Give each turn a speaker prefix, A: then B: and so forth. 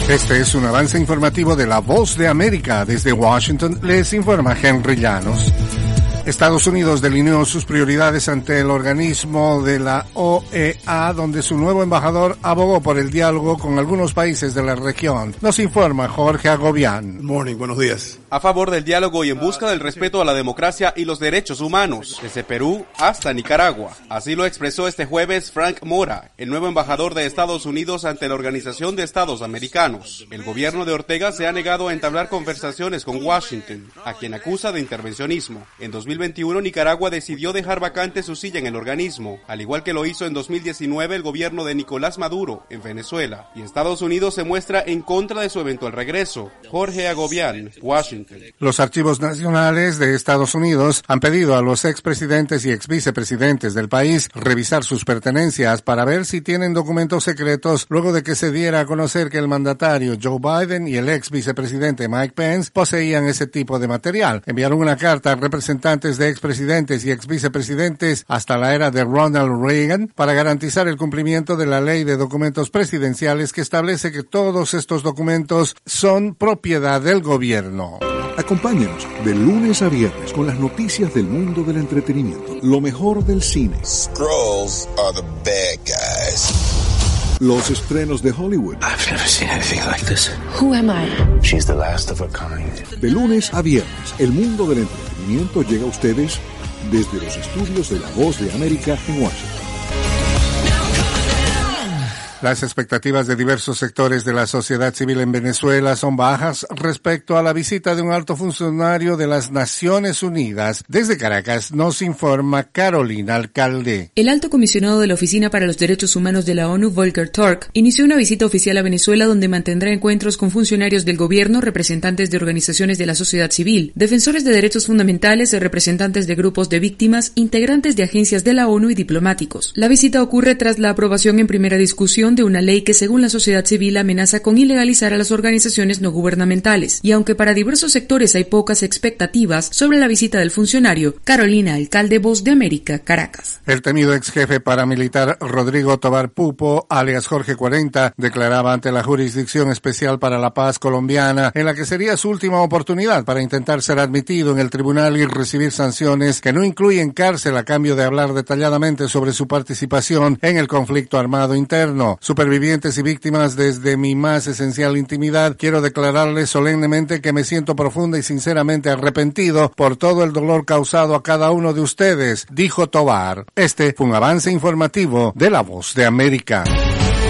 A: Este es un avance informativo de La Voz de América. Desde Washington les informa Henry Llanos. Estados Unidos delineó sus prioridades ante el organismo de la OEA, donde su nuevo embajador abogó por el diálogo con algunos países de la región. Nos informa Jorge Agobián.
B: Good morning, buenos días.
C: A favor del diálogo y en busca del respeto a la democracia y los derechos humanos, desde Perú hasta Nicaragua. Así lo expresó este jueves Frank Mora, el nuevo embajador de Estados Unidos ante la Organización de Estados Americanos. El gobierno de Ortega se ha negado a entablar conversaciones con Washington, a quien acusa de intervencionismo. En 2021, Nicaragua decidió dejar vacante su silla en el organismo, al igual que lo hizo en 2019 el gobierno de Nicolás Maduro en Venezuela. Y Estados Unidos se muestra en contra de su eventual regreso. Jorge Agobián, Washington.
A: Los archivos nacionales de Estados Unidos han pedido a los expresidentes y exvicepresidentes del país revisar sus pertenencias para ver si tienen documentos secretos luego de que se diera a conocer que el mandatario Joe Biden y el exvicepresidente Mike Pence poseían ese tipo de material. Enviaron una carta a representantes de expresidentes y exvicepresidentes hasta la era de Ronald Reagan para garantizar el cumplimiento de la ley de documentos presidenciales que establece que todos estos documentos son propiedad del gobierno.
D: Acompáñenos de lunes a viernes con las noticias del mundo del entretenimiento, lo mejor del cine.
E: Skrulls are the bad guys.
D: Los estrenos de Hollywood.
F: I've never seen anything like this.
G: Who am I?
F: She's the last of her kind.
D: De lunes a viernes, el mundo del entretenimiento llega a ustedes desde los estudios de La Voz de América en Washington.
A: Las expectativas de diversos sectores de la sociedad civil en Venezuela son bajas respecto a la visita de un alto funcionario de las Naciones Unidas. Desde Caracas nos informa Carolina Alcalde.
H: El alto comisionado de la Oficina para los Derechos Humanos de la ONU, Volker Turk, inició una visita oficial a Venezuela donde mantendrá encuentros con funcionarios del gobierno, representantes de organizaciones de la sociedad civil, defensores de derechos fundamentales, representantes de grupos de víctimas, integrantes de agencias de la ONU y diplomáticos. La visita ocurre tras la aprobación en primera discusión de una ley que, según la sociedad civil, amenaza con ilegalizar a las organizaciones no gubernamentales. Y aunque para diversos sectores hay pocas expectativas sobre la visita del funcionario, Carolina Alcalde, Voz de América, Caracas.
A: El temido ex jefe paramilitar Rodrigo Tobar Pupo, alias Jorge 40, declaraba ante la Jurisdicción Especial para la Paz colombiana, en la que sería su última oportunidad para intentar ser admitido en el tribunal y recibir sanciones que no incluyen cárcel a cambio de hablar detalladamente sobre su participación en el conflicto armado interno. Supervivientes y víctimas, desde mi más esencial intimidad, quiero declararles solemnemente que me siento profunda y sinceramente arrepentido por todo el dolor causado a cada uno de ustedes, dijo Tobar. Este fue un avance informativo de La Voz de América.